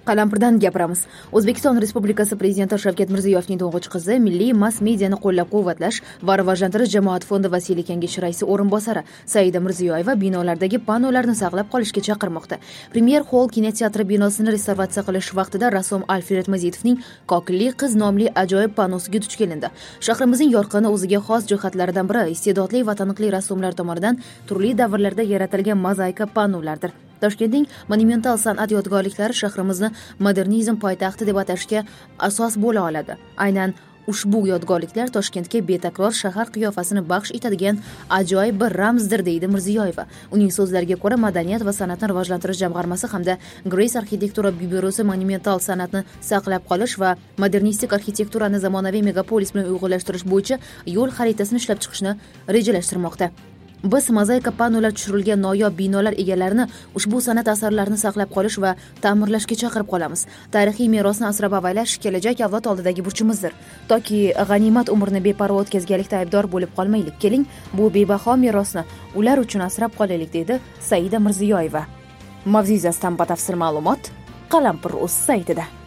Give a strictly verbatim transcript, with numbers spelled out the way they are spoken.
Qalampirdan gapiramiz. O'zbekiston Respublikasi Prezidenti Shavkat Mirziyoyevning to'ng'ich qizi milliy mass-mediani qo'llab-quvvatlash va rivojlantirish jamoat fondi vasiyli kengashi raisi o'rinbosari Saida Mirziyoyeva binolardagi panolarni saqlab qolishga chaqirmoqda. Premier Hall kinoteatri binosini restavratsiya qilish vaqtida rassom Alfred Mazitovning Kokilli qiz nomli ajoyib panosiga duch kelindi. Shahrimizning yorqin o'ziga xos jihatlaridan biri iste'dodli va taniqli rassomlar tomonidan turli davrlarda yaratilgan mozaika panolardir. Toshkentning monumental san'at yodgorliklari shahrimizni modernizm poytaxti deb atashga asos bo'la oladi. Aynan ushbu yodgorliklar Toshkentga betakror shahar qiyofasini baxsh etadigan ajoyib bir ramzdir, deydi Mirziyoyeva. Uning so'zlariga ko'ra, Madaniyat va san'atni rivojlantirish jamg'armasi hamda Grace arxitektura byurosi monumental san'atni saqlab qolish va modernistik arxitekturani zamonaviy megapolis bilan uyg'unlashtirish bo'yicha yo'l xaritasini ishlab chiqishni rejalashtirmoqda. Biz mozaika panolar tushirilgan noyob binolar egalarini ushbu san'at asarlarini saqlab qolish va ta'mirlashga chaqirib qolamiz. Tarixiy merosni asrab-avaylash kelajak avlod oldidagi burchimizdir. Toki g'animat umrni beparvo o'tkazganlikda aybdor bo'lib qolmaylik. Keling, bu bebaho merosni ular uchun asrab qolaylik, dedi Saida Mirziyoyeva. Mavzu yuzasidan batafsil ma'lumot Qalampir.uz saytida.